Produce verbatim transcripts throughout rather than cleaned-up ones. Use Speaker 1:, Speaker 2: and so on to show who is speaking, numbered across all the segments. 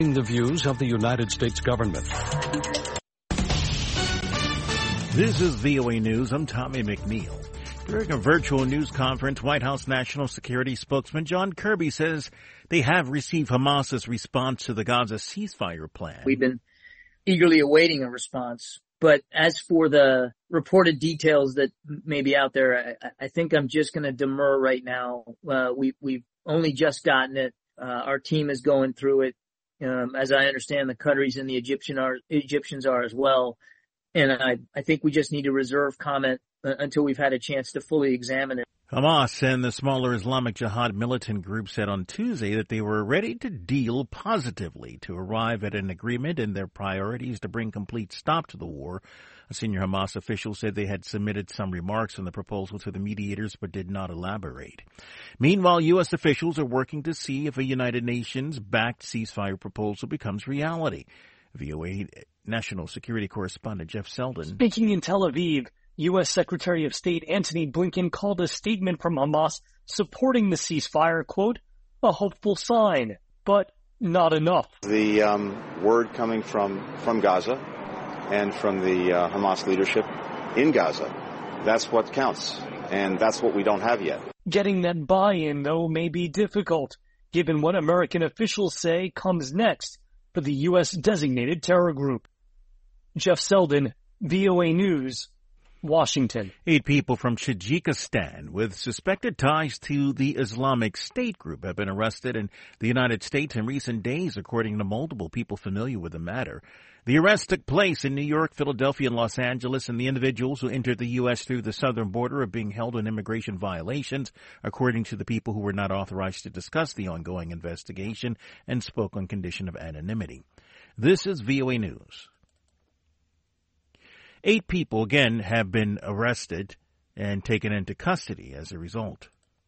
Speaker 1: The views of the United States government.
Speaker 2: This is V O A News. I'm Tommy McNeil. During a virtual news conference, White House National Security spokesman John Kirby says they have received Hamas's response to the Gaza ceasefire plan.
Speaker 3: We've been eagerly awaiting a response. But as for the reported details that may be out there, I, I think I'm just going to demur right now. Uh, we, we've only just gotten it. Uh, our team is going through it. Um, as I understand, the Qataris and the Egyptian are, Egyptians are as well. And I, I think we just need to reserve comment uh, until we've had a chance to fully examine it.
Speaker 2: Hamas and the smaller Islamic Jihad militant group said on Tuesday that they were ready to deal positively to arrive at an agreement in their priorities to bring complete stop to the war. A senior Hamas official said they had submitted some remarks on the proposal to the mediators but did not elaborate. Meanwhile, U S officials are working to see if a United Nations-backed ceasefire proposal becomes reality. V O A National Security Correspondent Jeff Selden.
Speaker 4: Speaking in Tel Aviv, U S Secretary of State Antony Blinken called a statement from Hamas supporting the ceasefire, quote, a hopeful sign, but not enough.
Speaker 5: The um, word coming from, from Gaza and from the uh, Hamas leadership in Gaza, that's what counts, and that's what we don't have yet.
Speaker 4: Getting that buy-in, though, may be difficult, given what American officials say comes next for the U S designated terror group. Jeff Selden, V O A News, Washington.
Speaker 2: Eight people from Tajikistan with suspected ties to the Islamic State group have been arrested in the United States in recent days, according to multiple people familiar with the matter. The arrest took place in New York, Philadelphia, and Los Angeles, and the individuals who entered the U S through the southern border are being held on immigration violations, according to the people who were not authorized to discuss the ongoing investigation and spoke on condition of anonymity. This is V O A News. Eight people, again, have been arrested and taken into custody as a result.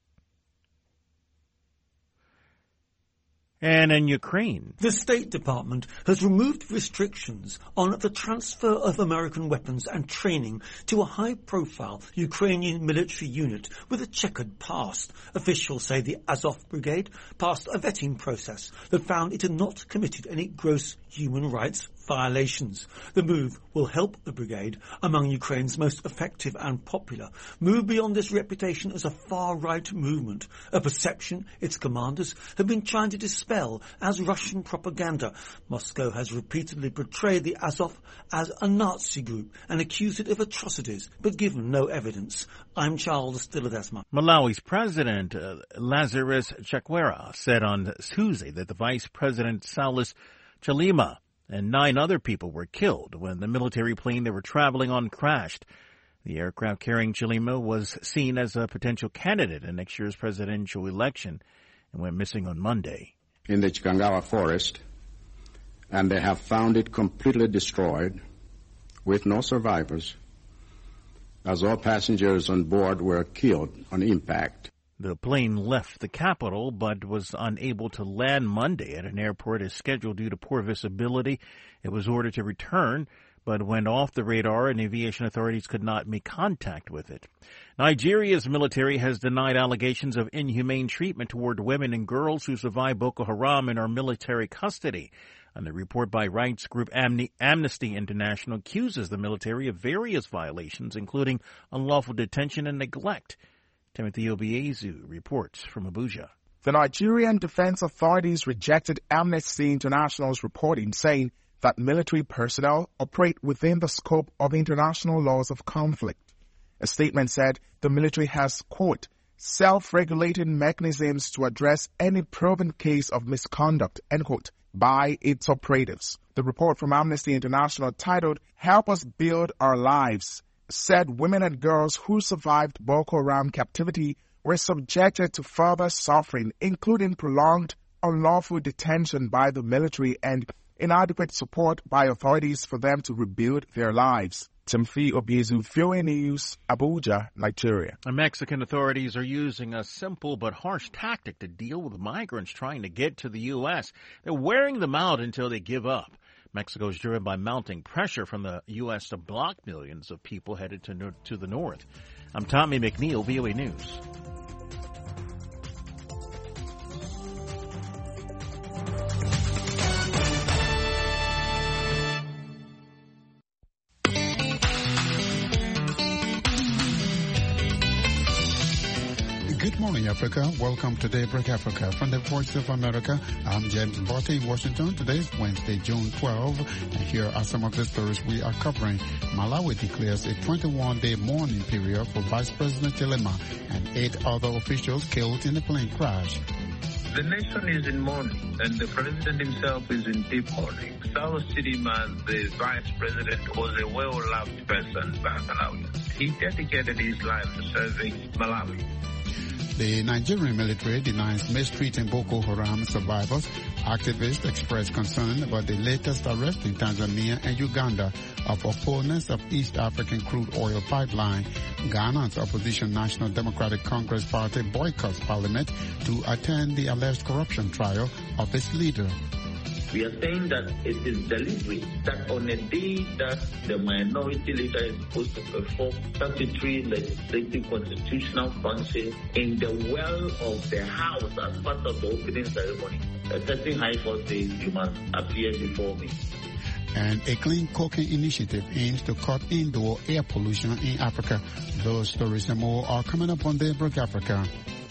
Speaker 2: And in Ukraine,
Speaker 6: the State Department has removed restrictions on the transfer of American weapons and training to a high-profile Ukrainian military unit with a checkered past. Officials say the Azov Brigade passed a vetting process that found it had not committed any gross human rights violations. The move will help the brigade, among Ukraine's most effective and popular, move beyond its reputation as a far-right movement, a perception its commanders have been trying to dispel as Russian propaganda. Moscow has repeatedly portrayed the Azov as a Nazi group and accused it of atrocities, but given no evidence. I'm Charles Dilladesma.
Speaker 2: Malawi's President uh, Lazarus Chakwera said on Tuesday that the Vice President Saulus Chilima and nine other people were killed when the military plane they were traveling on crashed. The aircraft carrying Chilima was seen as a potential candidate in next year's presidential election and went missing on Monday.
Speaker 7: In the Chikangawa forest, and they have found it completely destroyed with no survivors, as all passengers on board were killed on impact.
Speaker 2: The plane left the capital but was unable to land Monday at an airport as scheduled due to poor visibility. It was ordered to return but went off the radar and aviation authorities could not make contact with it. Nigeria's military has denied allegations of inhumane treatment toward women and girls who survived Boko Haram and are military custody. And the report by rights group Amnesty International accuses the military of various violations, including unlawful detention and neglect. Timothy Obiezu reports from Abuja.
Speaker 8: The Nigerian Defense Authorities rejected Amnesty International's reporting, saying that military personnel operate within the scope of international laws of conflict. A statement said the military has, quote, self-regulating mechanisms to address any proven case of misconduct, end quote, by its operatives. The report from Amnesty International, titled Help Us Build Our Lives, said women and girls who survived Boko Haram captivity were subjected to further suffering, including prolonged, unlawful detention by the military and inadequate support by authorities for them to rebuild their lives. Timothy Obiezu, V O A News, Abuja, Nigeria.
Speaker 2: Mexican authorities are using a simple but harsh tactic to deal with migrants trying to get to the U S. They're wearing them out until they give up. Mexico is driven by mounting pressure from the U S to block millions of people headed to, no- to the north. I'm Tommy McNeil, V O A News.
Speaker 9: Good morning, Africa. Welcome to Daybreak Africa from the Voice of America. I'm James Botte in Washington. Today is Wednesday, June twelfth, and here are some of the stories we are covering. Malawi declares a twenty-one day mourning period for Vice President Chilema and eight other officials killed in a plane crash.
Speaker 10: The nation is in mourning, and the president himself is in deep mourning. Saulos Chilima, the vice president, was a well-loved person by Malawians. He dedicated his life to serving Malawi.
Speaker 9: The Nigerian military denies mistreating Boko Haram survivors. Activists express concern about the latest arrest in Tanzania and Uganda of opponents of East African crude oil pipeline. Ghana's opposition National Democratic Congress Party boycotts parliament to attend the alleged corruption trial of its leader.
Speaker 11: We are saying that it is deliberate that on a day that the minority leader is supposed to perform statutory, legislative, constitutional functions in the well of the House as part of the opening ceremony, a certain high force says you must appear before me.
Speaker 9: And a clean cooking initiative aims to cut indoor air pollution in Africa. Those stories and more are coming up on Daybreak Africa.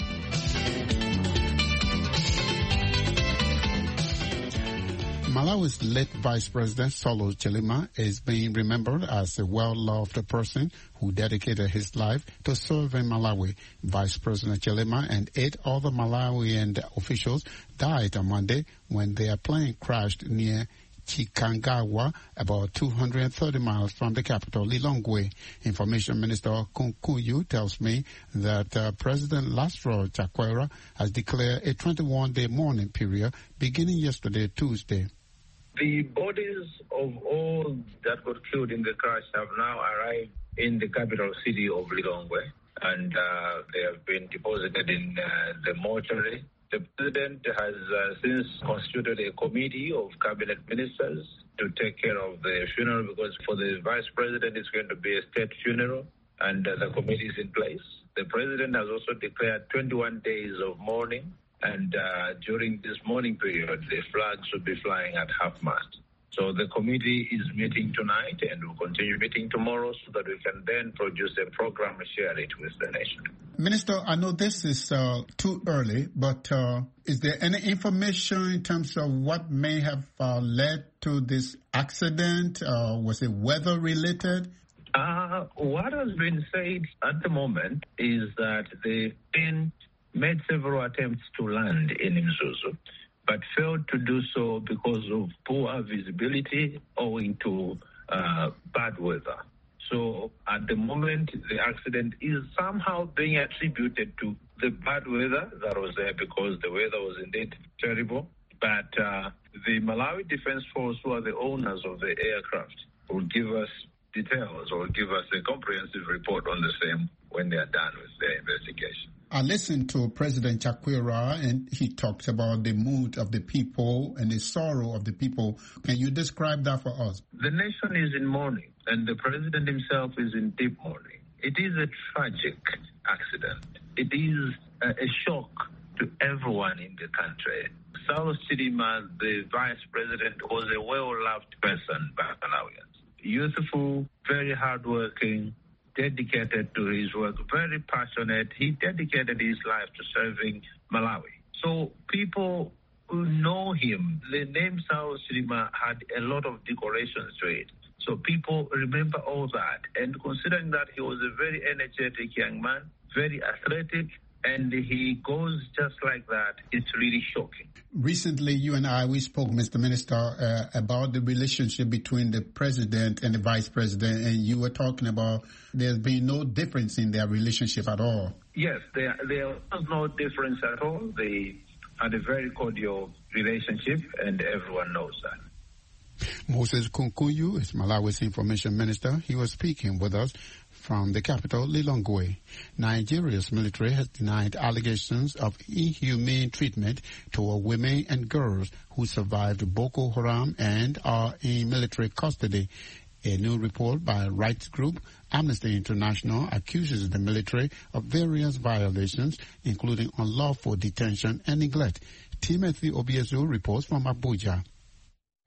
Speaker 9: Malawi's late Vice President Saulos Chilima is being remembered as a well-loved person who dedicated his life to serving Malawi. Vice President Chilima and eight other Malawian officials died on Monday when their plane crashed near Chikangawa, about two hundred thirty miles from the capital, Lilongwe. Information Minister Kunkuyu tells me that uh, President Laszlo Chakwera has declared a twenty-one day mourning period beginning yesterday, Tuesday.
Speaker 10: The bodies of all that got killed in the crash have now arrived in the capital city of Lilongwe, and uh, they have been deposited in uh, the mortuary. The president has uh, since constituted a committee of cabinet ministers to take care of the funeral, because for the vice president it's going to be a state funeral, and uh, the committee is in place. The president has also declared twenty-one days of mourning, and uh, during this mourning period, the flags will be flying at half-mast. So the committee is meeting tonight and will continue meeting tomorrow so that we can then produce a program and share it with the nation.
Speaker 9: Minister, I know this is uh, too early, but uh, is there any information in terms of what may have uh, led to this accident? Uh, was it weather-related?
Speaker 10: Uh, what has been said at the moment is that the plane made several attempts to land in Mzuzu, but failed to do so because of poor visibility owing to uh, bad weather. So at the moment, the accident is somehow being attributed to the bad weather that was there, because the weather was indeed terrible. But uh, the Malawi Defense Force, who are the owners of the aircraft, will give us details or give us a comprehensive report on the same when they are done with their investigation.
Speaker 9: I listened to President Chakwera, and he talks about the mood of the people and the sorrow of the people. Can you describe that for us?
Speaker 10: The nation is in mourning, and the president himself is in deep mourning. It is a tragic accident. It is a, a shock to everyone in the country. Saulos Chilima, the vice president, was a well-loved person by Malawians. Youthful, very hardworking, dedicated to his work, very passionate. He dedicated his life to serving Malawi. So people who know him, the name Saulos Chilima had a lot of decorations to it. So people remember all that. And considering that he was a very energetic young man, very athletic, and he goes just like that, it's really shocking.
Speaker 9: Recently, you and I, we spoke, Mister Minister, uh, about the relationship between the president and the vice president, and you were talking about there's been no difference in their relationship at all.
Speaker 10: Yes, there, there was no difference at all. They had a very cordial relationship, and everyone knows that.
Speaker 9: Moses Kunkuyu is Malawi's information minister. He was speaking with us from the capital, Lilongwe. Nigeria's military has denied allegations of inhumane treatment toward women and girls who survived Boko Haram and are in military custody. A new report by rights group Amnesty International accuses the military of various violations, including unlawful detention and neglect. Timothy Obiezu reports from Abuja.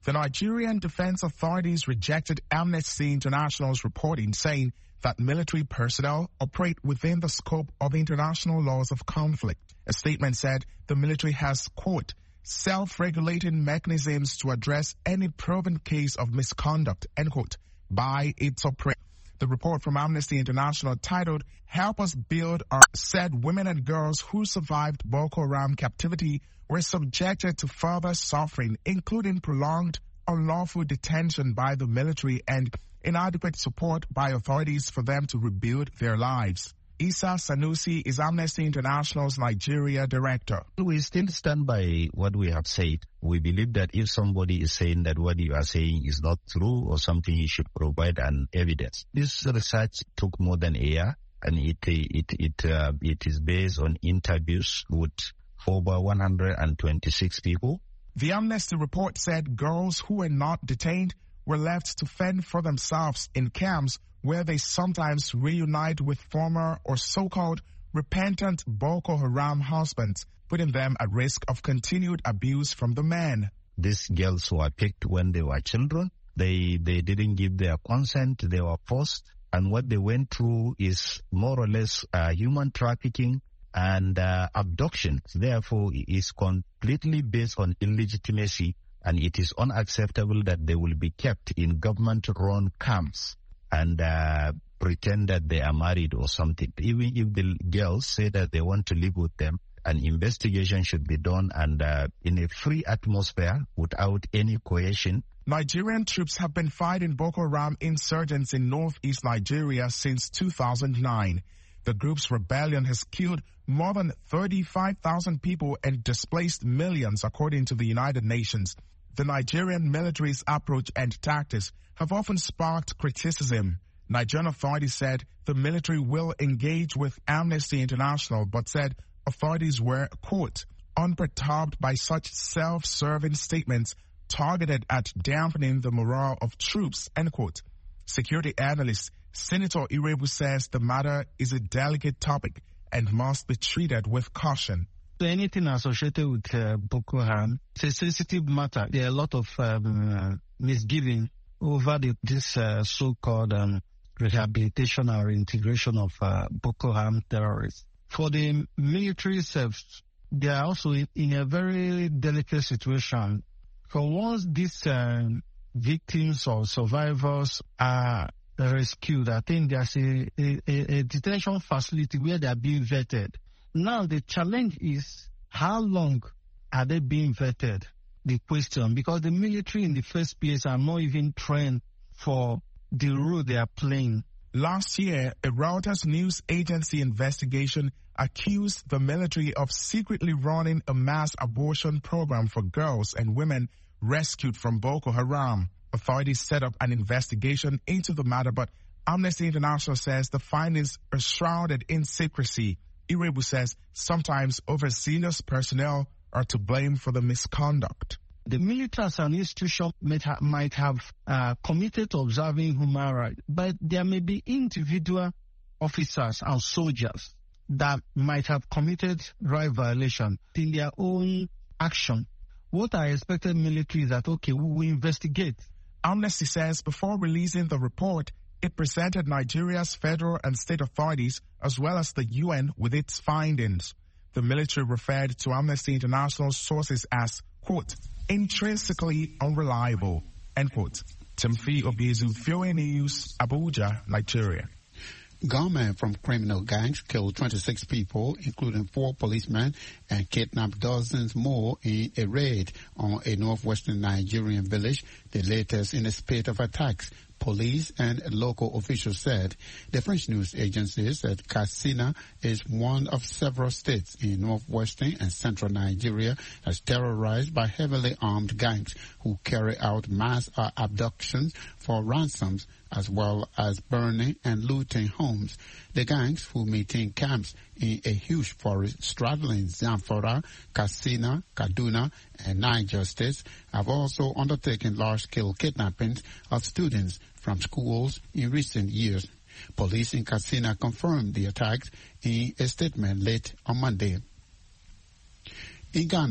Speaker 8: The Nigerian Defense Authorities rejected Amnesty International's reporting saying that military personnel operate within the scope of international laws of conflict. A statement said the military has, quote, self-regulating mechanisms to address any proven case of misconduct, end quote, by its operators. The report from Amnesty International titled, Help Us Build Our, said women and girls who survived Boko Haram captivity were subjected to further suffering, including prolonged unlawful detention by the military and inadequate support by authorities for them to rebuild their lives. Isa Sanusi is Amnesty International's Nigeria director.
Speaker 12: We still stand by what we have said. We believe that if somebody is saying that what you are saying is not true or something, you should provide an evidence. This research took more than a year, and it it it uh, it is based on interviews with over one hundred twenty-six people.
Speaker 8: The Amnesty report said girls who were not detained were left to fend for themselves in camps where they sometimes reunite with former or so-called repentant Boko Haram husbands, putting them at risk of continued abuse from the men.
Speaker 12: These girls were picked when they were children. They they didn't give their consent. They were forced. And what they went through is more or less uh, human trafficking and uh, abduction. Therefore, it is completely based on illegitimacy, and it is unacceptable that they will be kept in government-run camps and uh, pretend that they are married or something. Even if the girls say that they want to live with them, an investigation should be done and uh, in a free atmosphere without any coercion.
Speaker 8: Nigerian troops have been fighting Boko Haram insurgents in northeast Nigeria since two thousand nine. The group's rebellion has killed more than thirty-five thousand people and displaced millions, according to the United Nations. The Nigerian military's approach and tactics have often sparked criticism. Nigerian authorities said the military will engage with Amnesty International, but said authorities were, quote, unperturbed by such self-serving statements targeted at dampening the morale of troops, end quote. Security analyst Senator Irebu says the matter is a delicate topic and must be treated with caution.
Speaker 13: Anything associated with uh, Boko Haram, it's a sensitive matter. There are a lot of um, uh, misgiving over the, this uh, so-called um, rehabilitation or integration of uh, Boko Haram terrorists. For the military itself, they are also in, in a very delicate situation. For once these uh, victims or survivors are rescued, I think there's a, a, a detention facility where they are being vetted. Now the challenge is how long are they being vetted? The question, because the military in the first place are not even trained for the role they are playing.
Speaker 8: Last year, a Reuters news agency investigation accused the military of secretly running a mass abortion program for girls and women rescued from Boko Haram. Authorities set up an investigation into the matter, but Amnesty International says the findings are shrouded in secrecy. Irebu says sometimes overzealous personnel are to blame for the misconduct.
Speaker 13: The military as an institution might, ha- might have uh, committed to observing human rights, but there may be individual officers and soldiers that might have committed right violation in their own action. What I expected military is that, okay, we will investigate.
Speaker 8: Amnesty says before releasing the report, it presented Nigeria's federal and state authorities as well as the U N with its findings. The military referred to Amnesty International's sources as, quote, intrinsically unreliable, end quote. Timothy Obiezu, V O A News, Abuja, Nigeria.
Speaker 9: Gunmen from criminal gangs killed twenty-six people, including four policemen, and kidnapped dozens more in a raid on a northwestern Nigerian village, the latest in a spate of attacks. Police and local officials said. The French news agency said Katsina is one of several states in northwestern and central Nigeria that's terrorized by heavily armed gangs who carry out mass uh, abductions for ransoms as well as burning and looting homes. The gangs, who maintain camps in a huge forest straddling Zamfara, Katsina, Kaduna, and Niger states, have also undertaken large-scale kidnappings of students from schools in recent years. Police in Katsina confirmed the attacks in a statement late on Monday. In Ghana,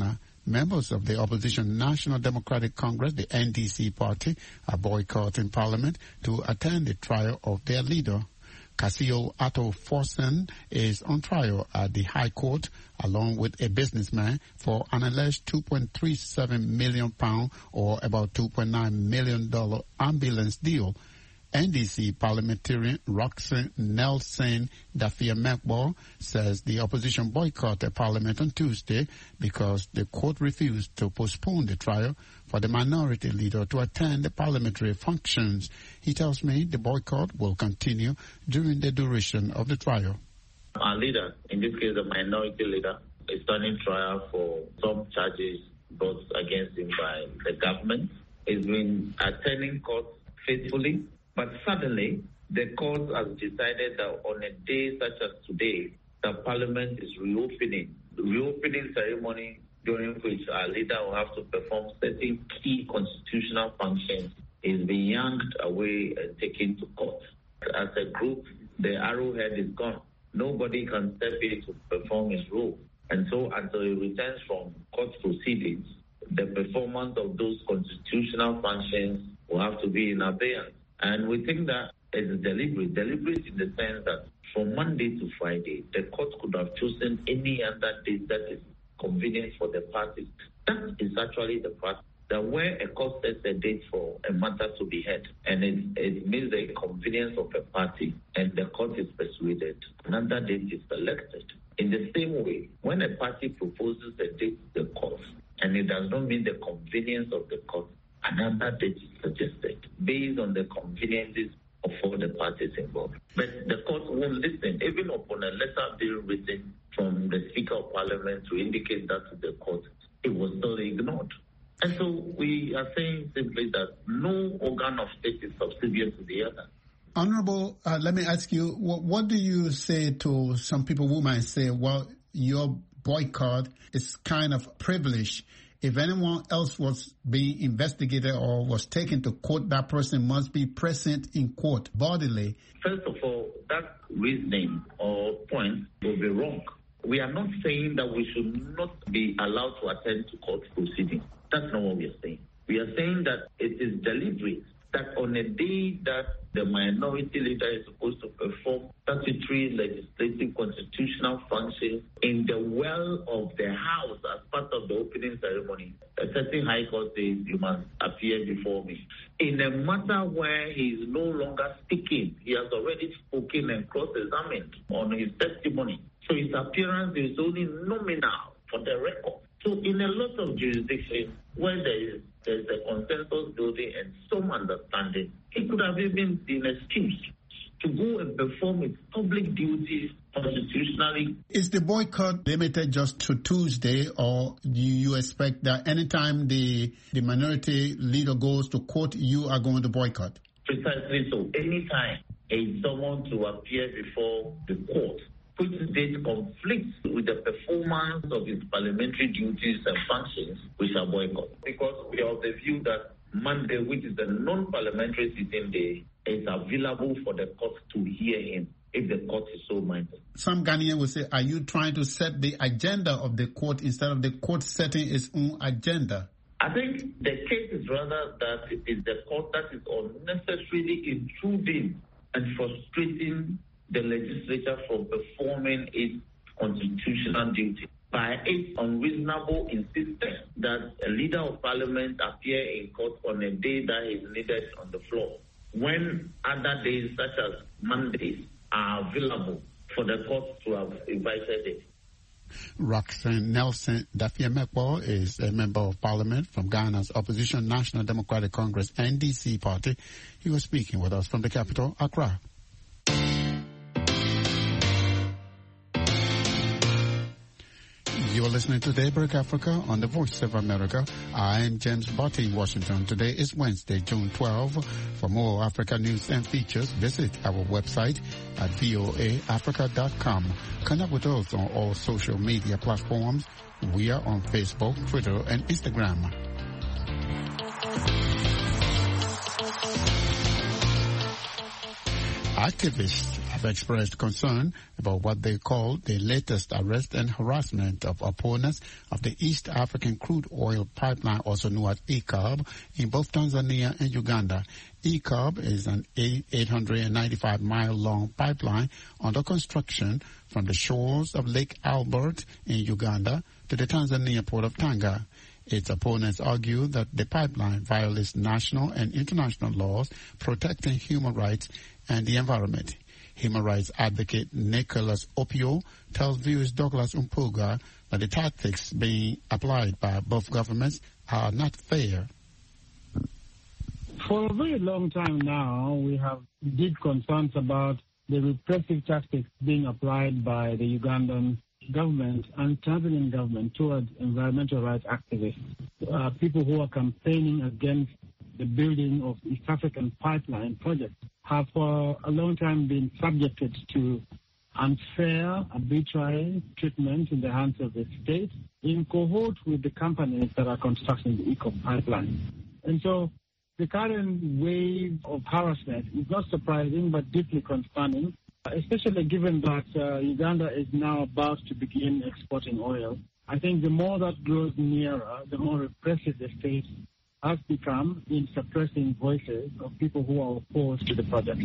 Speaker 9: Members of the opposition National Democratic Congress, the N D C party, are boycotting Parliament to attend the trial of their leader. Casio Atto Forsen is on trial at the High Court along with a businessman for an alleged two point three seven million pounds or about two point nine million dollars ambulance deal. N D C parliamentarian Roxanne Nelson Dafia-Mekbo says the opposition boycotted Parliament on Tuesday because the court refused to postpone the trial for the minority leader to attend the parliamentary functions. He tells me the boycott will continue during the duration of the trial.
Speaker 11: Our leader, in this case the minority leader, is standing trial for some charges brought against him by the government. He's been attending court faithfully. But suddenly, the court has decided that on a day such as today, the Parliament is reopening. The reopening ceremony during which our leader will have to perform certain key constitutional functions is being yanked away and taken to court. As a group, the arrowhead is gone. Nobody can step in to perform his role. And so until he returns from court proceedings, the performance of those constitutional functions will have to be in abeyance. And we think that it's deliberate. Deliberate in the sense that from Monday to Friday, the court could have chosen any other day that is convenient for the parties. That is actually the fact that where a court sets a date for a matter to be heard, and it, it means the convenience of a party, and the court is persuaded, another date is selected. In the same way, when a party proposes a date to the court, and it does not mean the convenience of the court, another date is suggested based on the conveniences of all the parties involved. But the court won't listen, even upon a letter being written from the Speaker of Parliament to indicate that to the court, it was still ignored. And so we are saying simply that no organ of state is subservient to the other.
Speaker 9: Honorable, uh, let me ask you, what, what do you say to some people who might say, well, your boycott is kind of privileged? If anyone else was being investigated or was taken to court, that person must be present in court bodily.
Speaker 11: First of all, that reasoning or point will be wrong. We are not saying that we should not be allowed to attend to court proceedings. That's not what we are saying. We are saying that it is deliberate that on a day that the minority leader is supposed to perform statutory legislative constitutional functions in the well of the House as part of the opening ceremony, a certain High Court says you must appear before me. In a matter where he is no longer speaking, he has already spoken and cross-examined on his testimony. So his appearance is only nominal for the record. So in a lot of jurisdictions where there is there's a consensus building and some understanding, it could have even been excused to go and perform its public duties constitutionally.
Speaker 9: Is the boycott limited just to Tuesday, or do you expect that anytime the, the minority leader goes to court, you are going to boycott?
Speaker 11: Precisely so. Anytime a someone to appear before the court, which date conflicts with the performance of its parliamentary duties and functions, we shall boycott. Because we are of the view that Monday, which is the non-parliamentary sitting day, is available for the court to hear him if the court is so minded.
Speaker 9: Some Ghanaians will say, are you trying to set the agenda of the court instead of the court setting its own agenda?
Speaker 11: I think the case is rather that it is the court that is unnecessarily intruding and frustrating the legislature from performing its constitutional duty by its unreasonable insistence that a leader of parliament appear in court on a day that is needed on the floor, when other days such as Mondays are available for the court to have invited it.
Speaker 9: Roxanne Nelson Dafia-Mekbo is a member of parliament from Ghana's opposition National Democratic Congress N D C party. He was speaking with us from the capital, Accra. You're listening to Daybreak Africa on the Voice of America. I'm James Botti in Washington. Today is Wednesday, June twelfth. For more Africa news and features, visit our website at voa africa dot com. Connect with us on all social media platforms. We are on Facebook, Twitter, and Instagram. Activists have expressed concern about what they call the latest arrest and harassment of opponents of the East African Crude Oil Pipeline, also known as E C O B, in both Tanzania and Uganda. E C O B is an eight hundred ninety-five mile long pipeline under construction from the shores of Lake Albert in Uganda to the Tanzania port of Tanga. Its opponents argue that the pipeline violates national and international laws protecting human rights and the environment. Human rights advocate Nicholas Opio tells viewers Douglas Umpuga that the tactics being applied by both governments are not fair.
Speaker 14: For a very long time now, we have deep concerns about the repressive tactics being applied by the Ugandan government and Tanzanian government towards environmental rights activists, uh, people who are campaigning against the building of East African pipeline project, have for a long time been subjected to unfair, arbitrary treatment in the hands of the state in cohort with the companies that are constructing the E C O B pipeline. And so the current wave of harassment is not surprising but deeply concerning, especially given that uh, Uganda is now about to begin exporting oil. I think the more that grows nearer, the more repressive the state has become in suppressing voices of people who are opposed to the project.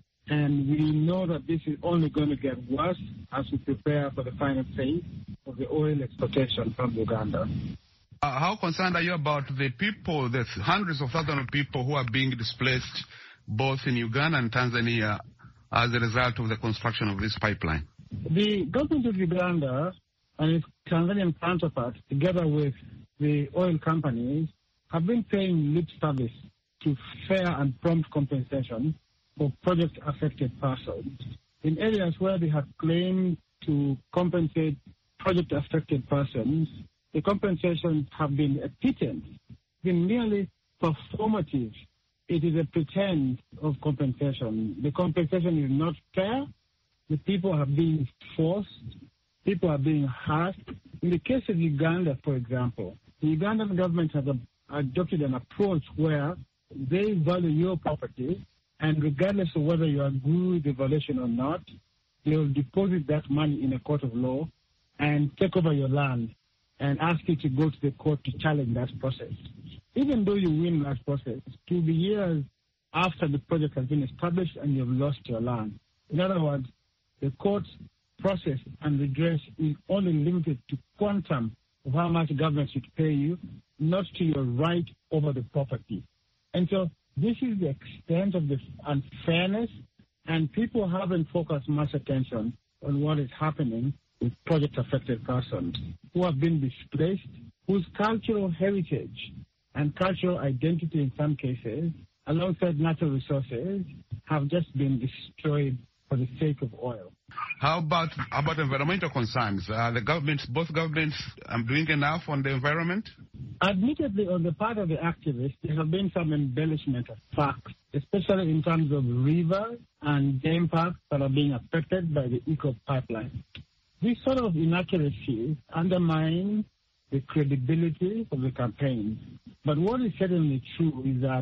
Speaker 14: And we know that this is only going to get worse as we prepare for the final phase of the oil exportation from Uganda.
Speaker 15: Uh, how concerned are you about the people, the hundreds of thousands of people who are being displaced both in Uganda and Tanzania as a result of the construction of this pipeline?
Speaker 14: The government of Uganda and its Tanzanian counterparts, together with the oil companies, have been paying lip service to fair and prompt compensation for project-affected persons. In areas where they have claimed to compensate project-affected persons, the compensations have been a pretense, been merely performative. It is a pretense of compensation. The compensation is not fair. The people are being forced. People are being harassed. In the case of Uganda, for example, the Ugandan government has a, adopted an approach where they value your property, and regardless of whether you agree with the violation or not, they will deposit that money in a court of law and take over your land and ask you to go to the court to challenge that process. Even though you win that process, it will be years after the project has been established and you've lost your land. In other words, the court's process and redress is only limited to quantum of how much government should pay you, not to your right over the property. And so this is the extent of the unfairness, and people haven't focused much attention on what is happening with project-affected persons who have been displaced, whose cultural heritage and cultural identity in some cases, alongside natural resources, have just been destroyed for the sake of oil.
Speaker 15: How about about environmental concerns? Are the governments, both governments, um, doing enough on the environment?
Speaker 14: Admittedly, on the part of the activists, there have been some embellishment of facts, especially in terms of rivers and game parks that are being affected by the E C O B pipeline. These sort of inaccuracies undermine the credibility of the campaign. But what is certainly true is that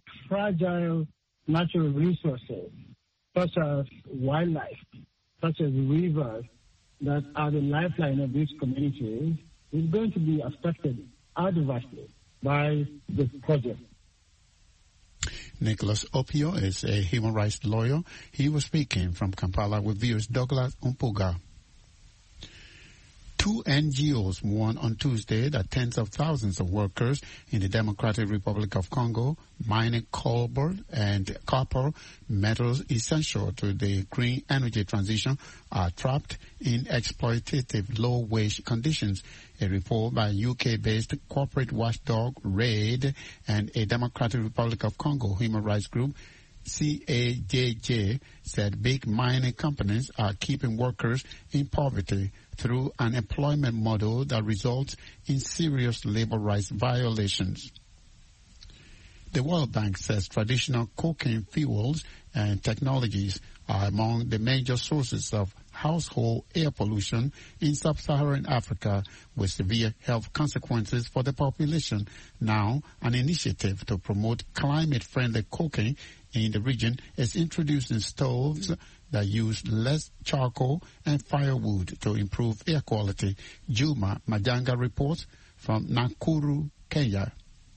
Speaker 14: fragile natural resources, such as wildlife, such as rivers, that are the lifeline of these communities, is going to be affected adversely by the project.
Speaker 9: Nicholas Opio is a human rights lawyer. He was speaking from Kampala with viewers Douglas Umpuga. Two N G Os warned on Tuesday that tens of thousands of workers in the Democratic Republic of Congo mining cobalt and copper, metals essential to the green energy transition, are trapped in exploitative low-wage conditions. A report by U K-based corporate watchdog RAID and a Democratic Republic of Congo human rights group, C A J J, said big mining companies are keeping workers in poverty through an employment model that results in serious labor rights violations. The World Bank says traditional coking fuels and technologies are among the major sources of household air pollution in sub-Saharan Africa with severe health consequences for the population. Now, an initiative to promote climate-friendly cooking in the region is introducing stoves that use less charcoal and firewood to improve air quality. Juma Majanga reports from Nakuru, Kenya.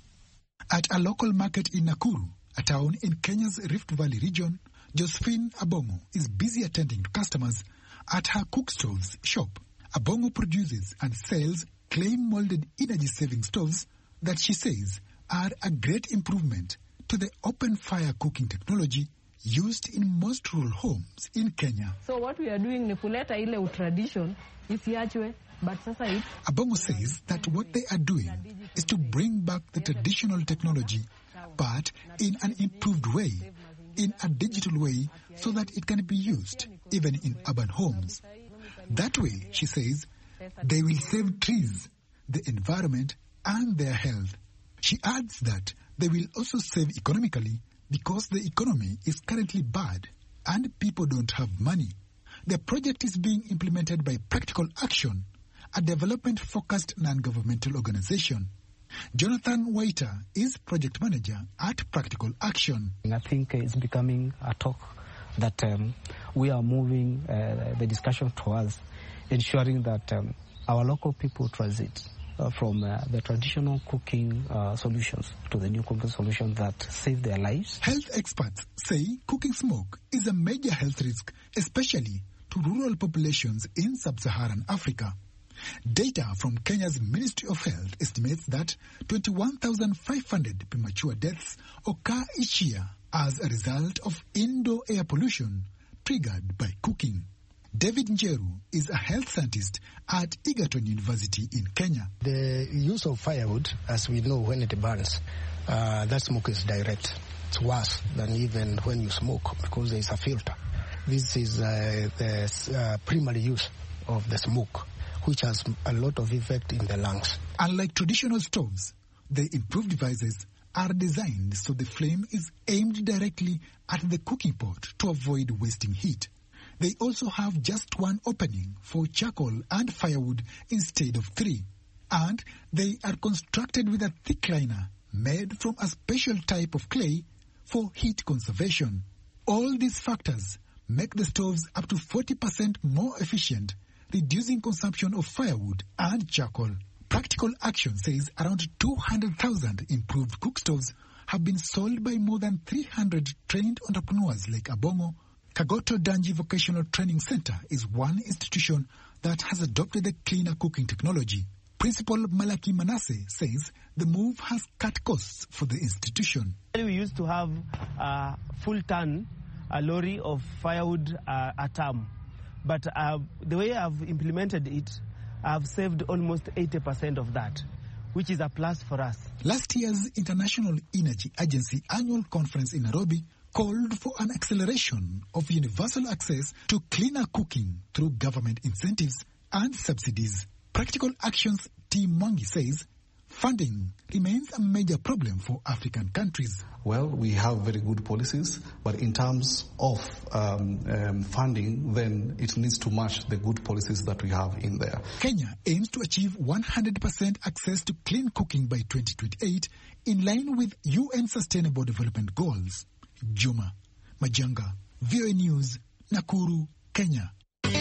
Speaker 16: At a local market in Nakuru, a town in Kenya's Rift Valley region, Josephine Abongo is busy attending to customers at her cook stoves shop. Abongo produces and sells clay-molded energy-saving stoves that she says are a great improvement to the open-fire cooking technology used in most rural homes in Kenya.
Speaker 17: So what we are doing ni kuleta ile tradition isiachwe, but sasa it.
Speaker 16: Abongo says that what they are doing is to bring back the traditional technology, but in an improved way, in a digital way, so that it can be used even in urban homes. That way, she says, they will save trees, the environment, and their health. She adds that they will also save economically because the economy is currently bad and people don't have money. The project is being implemented by Practical Action, a development-focused non-governmental organization. Jonathan Waiter is project manager at Practical Action.
Speaker 18: I think it's becoming a talk that um, we are moving uh, the discussion towards ensuring that um, our local people transit uh, from uh, the traditional cooking uh, solutions to the new cooking solutions that save their lives.
Speaker 16: Health experts say cooking smoke is a major health risk, especially to rural populations in sub-Saharan Africa. Data from Kenya's Ministry of Health estimates that twenty-one thousand five hundred premature deaths occur each year as a result of indoor air pollution triggered by cooking. David Njeru is a health scientist at Egerton University in Kenya.
Speaker 19: The use of firewood, as we know, when it burns, uh, that smoke is direct. It's worse than even when you smoke because there is a filter. This is uh, the uh, primary use of the smoke, which has a lot of effect in the lungs.
Speaker 16: Unlike traditional stoves, the improved devices are designed so the flame is aimed directly at the cooking pot to avoid wasting heat. They also have just one opening for charcoal and firewood instead of three. And they are constructed with a thick liner made from a special type of clay for heat conservation. All these factors make the stoves up to forty percent more efficient, reducing consumption of firewood and charcoal. Practical Action says around two hundred thousand improved cook stoves have been sold by more than three hundred trained entrepreneurs like Abongo. Kagoto Danji Vocational Training Center is one institution that has adopted the cleaner cooking technology. Principal Malaki Manasseh says the move has cut costs for the institution.
Speaker 20: We used to have a full ton, a lorry of firewood uh, a term. But uh, the way I've implemented it, I've saved almost eighty percent of that, which is a plus for us.
Speaker 16: Last year's International Energy Agency annual conference in Nairobi called for an acceleration of universal access to cleaner cooking through government incentives and subsidies. Practical Action's Tim Mwangi says funding remains a major problem for African countries.
Speaker 21: Well, we have very good policies, but in terms of um, um, funding, then it needs to match the good policies that we have in there.
Speaker 16: Kenya aims to achieve one hundred percent access to clean cooking by twenty twenty-eight, in line with U N Sustainable Development Goals. Juma Majanga, V O A News, Nakuru, Kenya.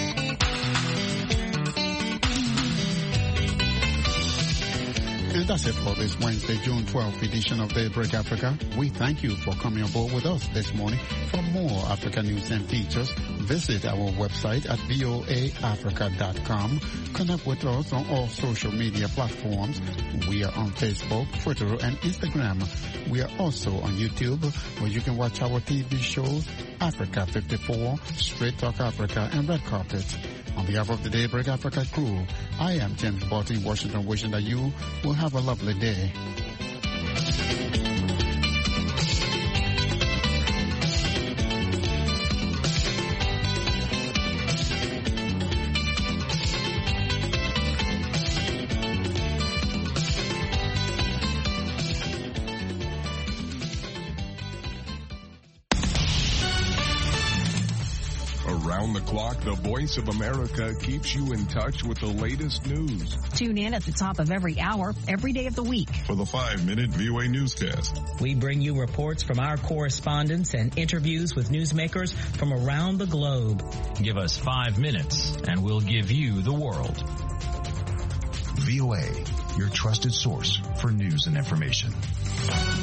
Speaker 9: And that's it for this Wednesday, June twelfth edition of Daybreak Africa. We thank you for coming aboard with us this morning. For more African news and features, visit our website at voa africa dot com. Connect with us on all social media platforms. We are on Facebook, Twitter, and Instagram. We are also on YouTube, where you can watch our T V shows, Africa fifty-four, Straight Talk Africa, and Red Carpet. On behalf of the Daybreak Africa crew, I am James Barton in Washington, wishing that you will have a lovely day.
Speaker 1: Around the clock, the Voice of America keeps you in touch with the latest news.
Speaker 22: Tune in at the top of every hour, every day of the week.
Speaker 1: For the five-minute V O A newscast.
Speaker 23: We bring you reports from our correspondents and interviews with newsmakers from around the globe.
Speaker 24: Give us five minutes, and we'll give you the world.
Speaker 25: V O A, your trusted source for news and information.